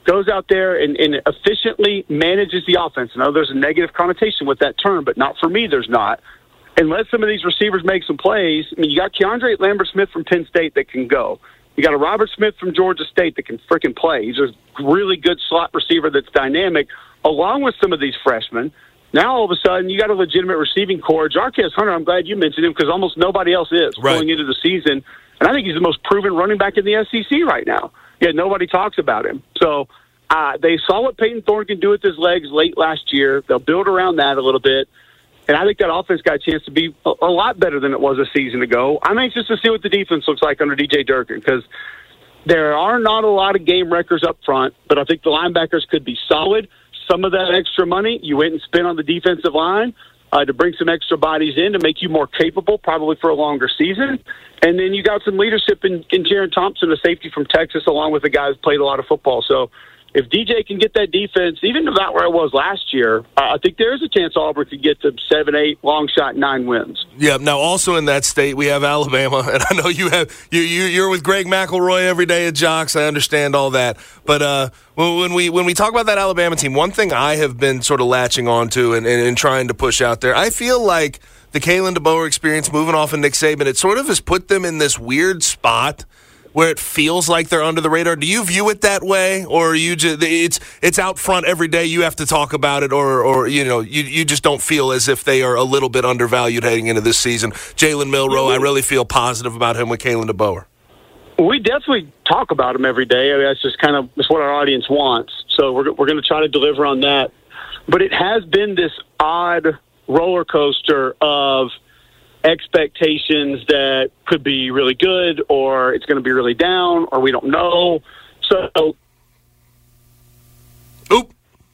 goes out there and, and efficiently manages the offense. I know there's a negative connotation with that term, but not for me, there's not. And let some of these receivers make some plays. I mean, you got Keandre Lambert-Smith from Penn State that can go. You got a Robert Smith from Georgia State that can freaking play. He's a really good slot receiver that's dynamic, along with some of these freshmen. Now, all of a sudden, you got a legitimate receiving core. Jarquez Hunter, I'm glad you mentioned him because almost nobody else is right. going into the season. And I think he's the most proven running back in the S E C right now. Yet nobody talks about him. So uh, they saw what Peyton Thorne can do with his legs late last year. They'll build around that a little bit. And I think that offense got a chance to be a, a lot better than it was a season ago. I'm anxious to see what the defense looks like under D J Durkin because there are not a lot of game wreckers up front, but I think the linebackers could be solid. Some of that extra money you went and spent on the defensive line uh, to bring some extra bodies in to make you more capable, probably for a longer season. And then you got some leadership in, in Jaron Thompson, a safety from Texas, along with the guy who's played a lot of football. So if D J can get that defense, even about where it was last year, uh, I think there is a chance Auburn could get to seven, eight, long shot, nine wins. Yeah. Now, also in that state, we have Alabama, and I know you have you, you you're with Greg McElroy every day at Jocks. I understand all that, but uh, when we when we talk about that Alabama team, one thing I have been sort of latching onto and, and, and trying to push out there, I feel like the Kalen DeBoer experience, moving off of Nick Saban, it sort of has put them in this weird spot where it feels like they're under the radar. Do you view it that way, or are you just it's it's out front every day? You have to talk about it, or or you know you you just don't feel as if they are a little bit undervalued heading into this season. Jalen Milroe, I really feel positive about him with Kalen DeBoer. We definitely talk about him every day. I mean, that's just kind of that's what our audience wants. So we're we're going to try to deliver on that. But it has been this odd roller coaster of expectations that could be really good, or it's going to be really down, or we don't know. So, oop,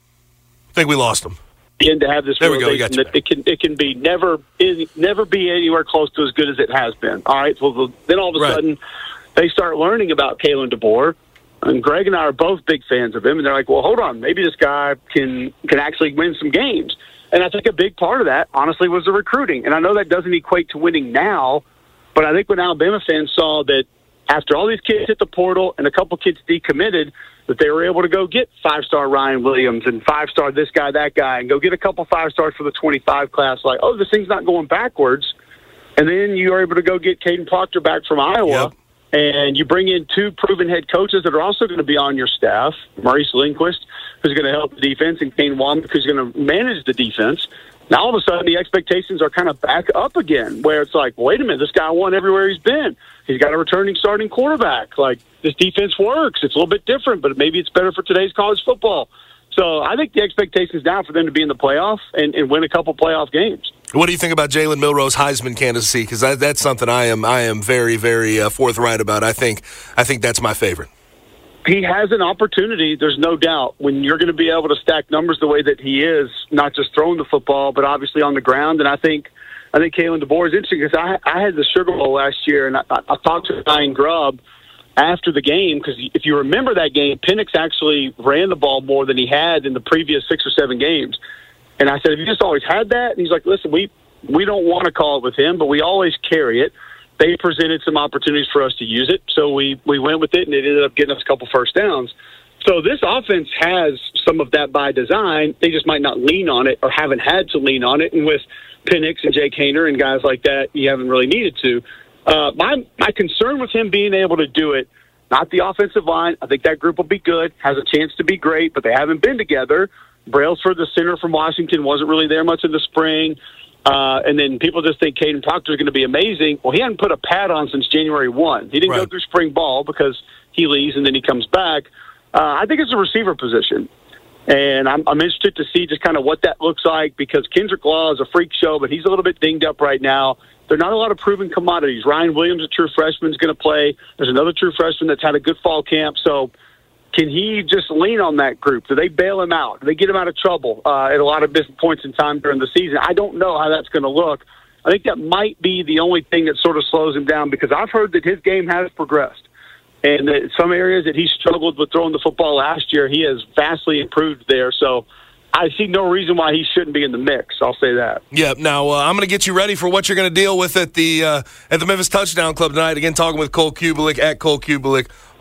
I think we lost him. And to have this there we go. We got you that it can it can be never never be anywhere close to as good as it has been. All right. Well, then all of a right. sudden they start learning about Kalen DeBoer, and Greg and I are both big fans of him. And they're like, well, hold on, maybe this guy can can actually win some games. And I think a big part of that, honestly, was the recruiting. And I know that doesn't equate to winning now, but I think when Alabama fans saw that after all these kids hit the portal and a couple kids decommitted, that they were able to go get five-star Ryan Williams and five-star this guy, that guy, and go get a couple five-stars for the twenty-five class, like, oh, this thing's not going backwards. And then you are able to go get Caden Proctor back from Iowa, yep. and you bring in two proven head coaches that are also going to be on your staff, Maurice Lindquist, who's going to help the defense, and Kane Wommack, who's going to manage the defense. Now, all of a sudden, the expectations are kind of back up again, where it's like, wait a minute, this guy won everywhere he's been. He's got a returning starting quarterback. Like, this defense works. It's a little bit different, but maybe it's better for today's college football. So I think the expectations now for them to be in the playoff and, and win a couple playoff games. What do you think about Jalen Milroe's Heisman candidacy? Because that, that's something I am I am very, very uh, forthright about. I think I think that's my favorite. He has an opportunity, there's no doubt, when you're going to be able to stack numbers the way that he is, not just throwing the football, but obviously on the ground. And I think I think Kalen DeBoer is interesting because I, I had the Sugar Bowl last year, and I, I talked to Ryan Grubb after the game because if you remember that game, Penix actually ran the ball more than he had in the previous six or seven games. And I said, have you just always had that? And he's like, listen, we, we don't want to call it with him, but we always carry it. They presented some opportunities for us to use it, so we, we went with it, and it ended up getting us a couple first downs. So this offense has some of that by design. They just might not lean on it or haven't had to lean on it. And with Penix and Jake Haener and guys like that, you haven't really needed to. Uh, my, my concern with him being able to do it, not the offensive line. I think that group will be good, has a chance to be great, but they haven't been together. Brailsford, the center from Washington, wasn't really there much in the spring. Uh, and then people just think Caden Proctor is going to be amazing. Well, he hadn't put a pad on since January first. He didn't right. go through spring ball because he leaves and then he comes back. Uh, I think it's a receiver position. And I'm, I'm interested to see just kind of what that looks like because Kendrick Law is a freak show, but he's a little bit dinged up right now. There are not a lot of proven commodities. Ryan Williams, a true freshman, is going to play. There's another true freshman that's had a good fall camp. So can he just lean on that group? Do they bail him out? Do they get him out of trouble uh, at a lot of different points in time during the season? I don't know how that's going to look. I think that might be the only thing that sort of slows him down because I've heard that his game has progressed. And that some areas that he struggled with throwing the football last year, he has vastly improved there. So I see no reason why he shouldn't be in the mix. I'll say that. Yeah. Now uh, I'm going to get you ready for what you're going to deal with at the uh, at the Memphis Touchdown Club tonight. Again, talking with Cole Cubelic at Cole Cubelic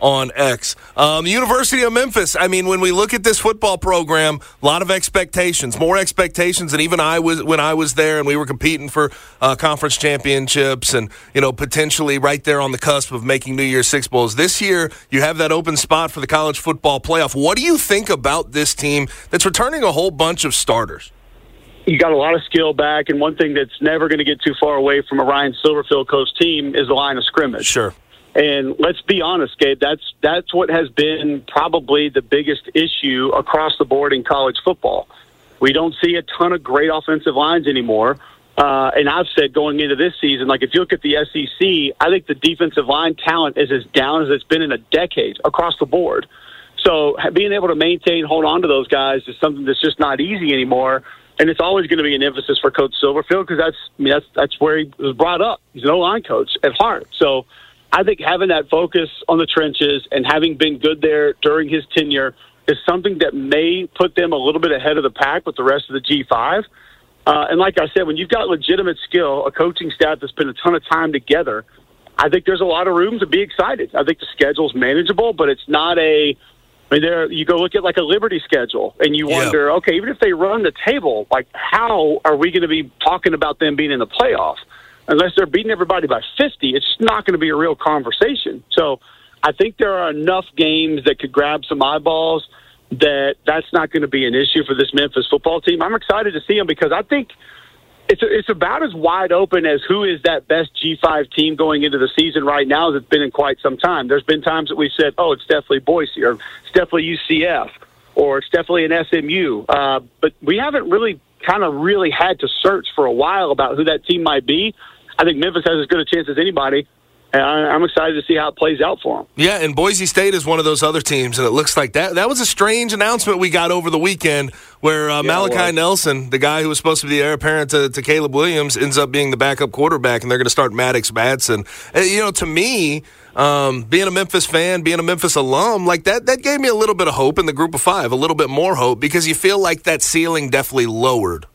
on X. Um, University of Memphis, I mean, when we look at this football program, a lot of expectations, more expectations than even I was when I was there and we were competing for uh, conference championships and, you know, potentially right there on the cusp of making New Year's Six Bowls. This year, you have that open spot for the college football playoff. What do you think about this team that's returning a whole bunch of starters? You got a lot of skill back, and one thing that's never going to get too far away from a Ryan Silverfield coach team is the line of scrimmage. Sure. And let's be honest, Gabe, that's that's what has been probably the biggest issue across the board in college football. We don't see a ton of great offensive lines anymore. Uh, and I've said going into this season, like if you look at the S E C, I think the defensive line talent is as down as it's been in a decade across the board. So being able to maintain, hold on to those guys is something that's just not easy anymore. And it's always going to be an emphasis for Coach Silverfield because that's, I mean, that's, that's where he was brought up. He's an O-line coach at heart. So I think having that focus on the trenches and having been good there during his tenure is something that may put them a little bit ahead of the pack with the rest of the G five. Uh, and like I said, when you've got legitimate skill, a coaching staff that's spent a ton of time together, I think there's a lot of room to be excited. I think the schedule's manageable, but it's not a I mean, there you go look at like a Liberty schedule, and you wonder, yeah. okay, even if they run the table, like how are we going to be talking about them being in the playoff? Unless they're beating everybody by fifty, it's not going to be a real conversation. So I think there are enough games that could grab some eyeballs that that's not going to be an issue for this Memphis football team. I'm excited to see them because I think it's it's about as wide open as who is that best G five team going into the season right now as it's been in quite some time. There's been times that we said, oh, it's definitely Boise or it's definitely U C F or it's definitely an S M U. Uh, but we haven't really kind of really had to search for a while about who that team might be. I think Memphis has as good a chance as anybody. And I'm excited to see how it plays out for them. Yeah, and Boise State is one of those other teams, and it looks like that. That was a strange announcement we got over the weekend where uh, yeah, Malachi Nelson, the guy who was supposed to be the heir apparent to, to Caleb Williams, ends up being the backup quarterback, and they're going to start Maddox Batson. And, you know, to me, um, being a Memphis fan, being a Memphis alum, like that, that gave me a little bit of hope in the group of five, a little bit more hope, because you feel like that ceiling definitely lowered.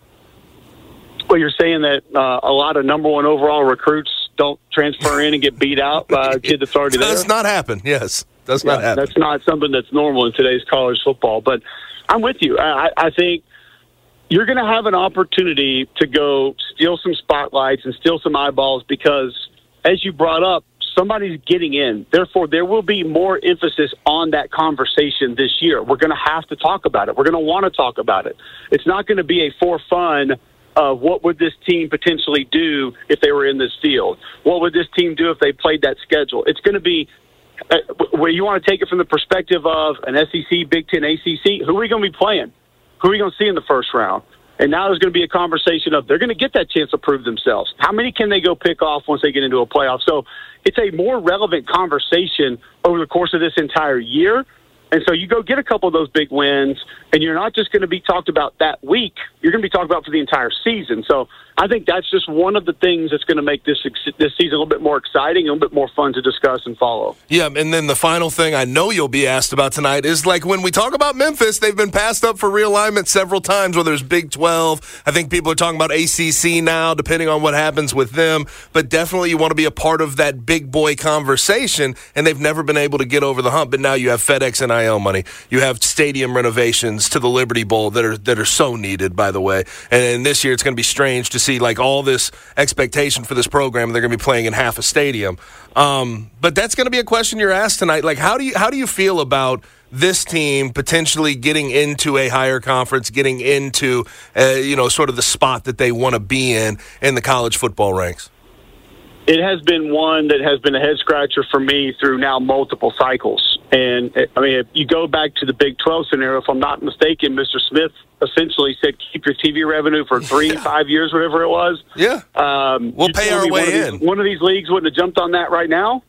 Well, you're saying that uh, a lot of number one overall recruits don't transfer in and get beat out by a kid that's already there? Does not happen, yes. Does yeah, not happen. That's not something that's normal in today's college football. But I'm with you. I, I think you're going to have an opportunity to go steal some spotlights and steal some eyeballs because, as you brought up, somebody's getting in. Therefore, there will be more emphasis on that conversation this year. We're going to have to talk about it. We're going to want to talk about it. It's not going to be a for fun of what would this team potentially do if they were in this field? What would this team do if they played that schedule? It's going to be uh, where you want to take it from the perspective of an S E C, Big Ten, A C C. Who are we going to be playing? Who are we going to see in the first round? And now there's going to be a conversation of they're going to get that chance to prove themselves. How many can they go pick off once they get into a playoff? So it's a more relevant conversation over the course of this entire year. And so you go get a couple of those big wins, and you're not just going to be talked about that week. You're going to be talked about for the entire season. So I think that's just one of the things that's going to make this this season a little bit more exciting, a little bit more fun to discuss and follow. Yeah, and then the final thing I know you'll be asked about tonight is, like, when we talk about Memphis, they've been passed up for realignment several times, whether it's Big twelve. I think people are talking about A C C now, depending on what happens with them. But definitely you want to be a part of that big boy conversation, and they've never been able to get over the hump. But now you have FedEx and N I L money. You have stadium renovations to the Liberty Bowl that are that are so needed, by the way. And, and this year it's going to be strange to see, like, all this expectation for this program. They're going to be playing in half a stadium. Um, but that's going to be a question you're asked tonight. Like, how do you how do you feel about this team potentially getting into a higher conference, getting into uh, you know sort of the spot that they want to be in in the college football ranks? It has been one that has been a head-scratcher for me through now multiple cycles. And, I mean, if you go back to the Big twelve scenario, if I'm not mistaken, Mister Smith essentially said keep your T V revenue for three, yeah. five years, whatever it was. Yeah. Um, we'll pay our way one in. Of these, one of these leagues wouldn't have jumped on that right now.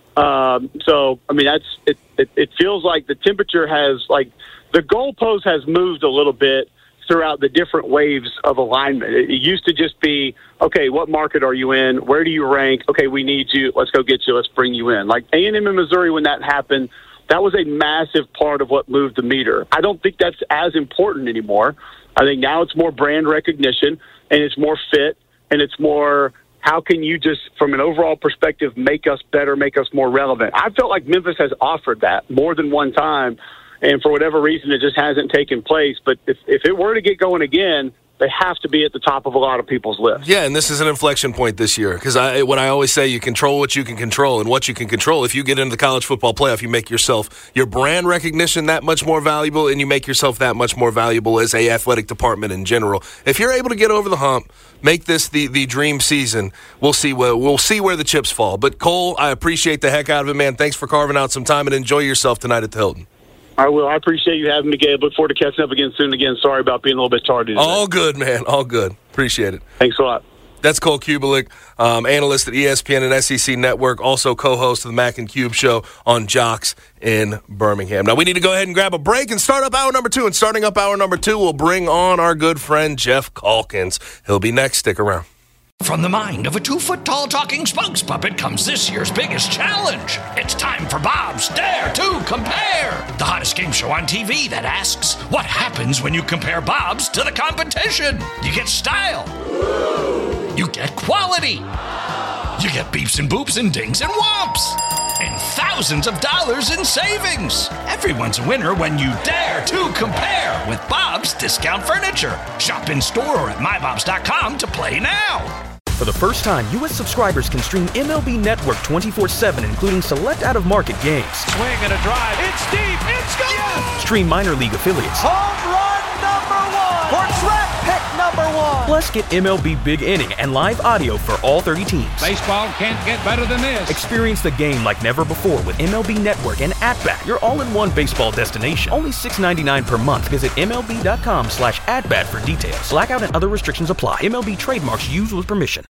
Um, so, I mean, that's it, it, it feels like the temperature has, like, the goalpost has moved a little bit throughout the different waves of alignment. It used to just be, okay, what market are you in? Where do you rank? Okay, we need you. Let's go get you. Let's bring you in. Like A and M in Missouri, when that happened, that was a massive part of what moved the meter. I don't think that's as important anymore. I think now it's more brand recognition, and it's more fit, and it's more how can you just, from an overall perspective, make us better, make us more relevant? I felt like Memphis has offered that more than one time, and for whatever reason, it just hasn't taken place. But if, if it were to get going again, they have to be at the top of a lot of people's lists. Yeah, and this is an inflection point this year because I, when I always say you control what you can control, and what you can control, if you get into the college football playoff, you make yourself, your brand recognition that much more valuable, and you make yourself that much more valuable as a athletic department in general. If you're able to get over the hump, make this the, the dream season, we'll see where, we'll see where the chips fall. But, Cole, I appreciate the heck out of it, man. Thanks for carving out some time, and enjoy yourself tonight at the Hilton. I will. I appreciate you having me, Gabe. Look forward to catching up again soon. Again, sorry about being a little bit tardy today. All good, man. All good. Appreciate it. Thanks a lot. That's Cole Kubelik, um, analyst at E S P N and S E C Network, also co-host of the Mac and Cube Show on Jocks in Birmingham. Now, we need to go ahead and grab a break and start up hour number two. And starting up hour number two, we'll bring on our good friend Jeff Calkins. He'll be next. Stick around. From the mind of a two-foot-tall talking spokes puppet comes this year's biggest challenge. It's time for Bob's Dare to Compare, the hottest game show on T V that asks, what happens when you compare Bob's to the competition? You get style. You get quality. You get beeps and boops and dings and whomps. And thousands of dollars in savings. Everyone's a winner when you dare to compare with Bob's Discount Furniture. Shop in store or at my bobs dot com to play now. For the first time, U S subscribers can stream M L B Network twenty-four seven, including select out-of-market games. Swing and a drive. It's deep. It's gone. Yes! Stream minor league affiliates. Home run number one. Or draft pick number one. Plus, get M L B Big Inning and live audio for all thirty teams. Baseball can't get better than this. Experience the game like never before with M L B Network and At-Bat, your all-in-one baseball destination. Only six ninety-nine per month. Visit M L B dot com slash at bat for details. Blackout and other restrictions apply. M L B trademarks used with permission.